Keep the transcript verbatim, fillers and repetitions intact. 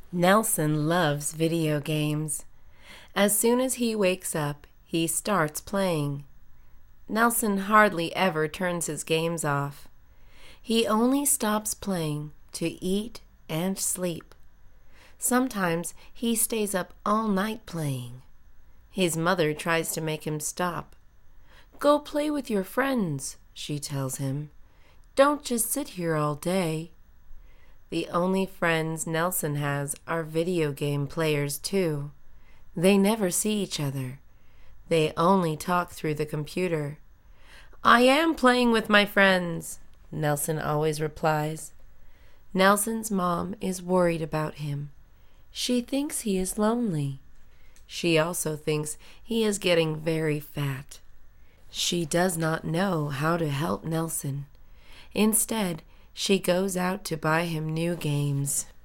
Nelson loves video games. As soon as he wakes up, he starts playing. Nelson hardly ever turns his games off. He only stops playing to eat and sleep. Sometimes he stays up all night playing. His mother tries to make him stop. "Go play with your friends," she tells him. "Don't just sit here all day." The only friends Nelson has are video game players too. They never see each other. They only talk through the computer. "I am playing with my friends," Nelson always replies. Nelson's mom is worried about him. She thinks he is lonely. She also thinks he is getting very fat. She does not know how to help Nelson. Instead, she goes out to buy him new games.